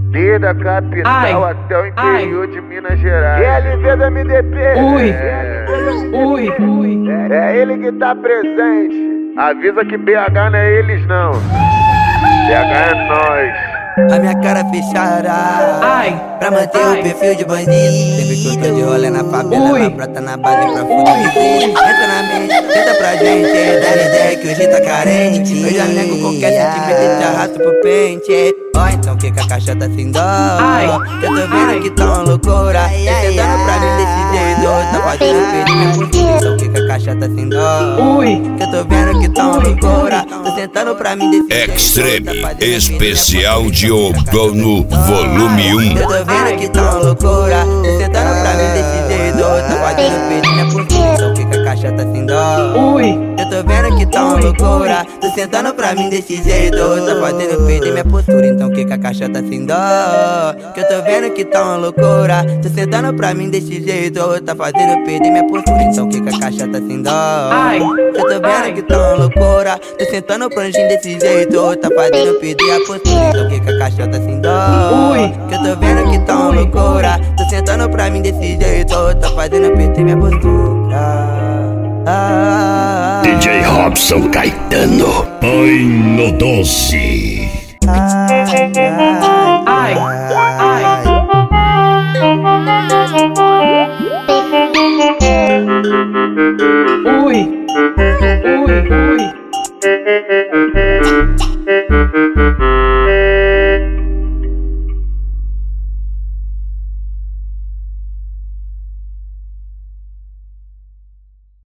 Desde a capital até o interior de Minas Gerais. LV do MDP. É ele que tá presente. Avisa que BH não é eles não. BH é nós. A minha cara fechada, pra manter o perfil de bandido. Sempre que eu tô de rolê na favela, na prata, na base pra fuder. Entra na mente, tenta pra gente, dá ideia que hoje tá carente. Eu já nego qualquer sentimento e te arrasto pro pente. Ó, então que a caixa tá sem dó. Eu tô vendo que tá uma loucura. Tá tentando pra mim desse jeito, tá fazendo perder minha postura. Então que a caixa tá sem dó. Eu tô vendo que tá uma loucura. Tá tentando pra mim desse jeito. Extreme Especial de Outono Volume 1. Eu tô vendo que tá uma loucura. Tá tentando pra mim desse jeito, tá fazendo perder minha postura. Então que a caixa tá sem dó. Eu tô vendo que tá uma loucura. Tô sentando pra mim desse jeito, tá fazendo perder minha postura. Então que a caixa tá sem dó. Que eu tô vendo que tá uma loucura. Tô sentando pra mim desse jeito, tá fazendo perder minha postura. Então que a caixa tá sem dó. Que eu tô vendo que tá uma loucura. Tô sentando pra mim desse jeito, tá fazendo perder a postura. Então que a caixa tá sem dó. Que eu tô vendo que tá uma loucura. Tô sentando pra mim desse jeito, tá fazendo perder minha postura. DJ Robson Caetano, ai no doce. Ui.